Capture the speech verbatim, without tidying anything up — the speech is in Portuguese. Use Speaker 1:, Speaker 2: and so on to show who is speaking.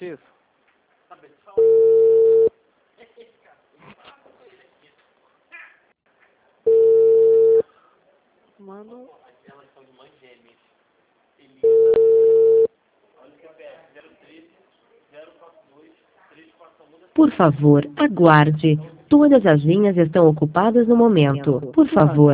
Speaker 1: aplicativo? Mano.
Speaker 2: Por favor, aguarde. Todas as linhas estão ocupadas no momento. Por favor.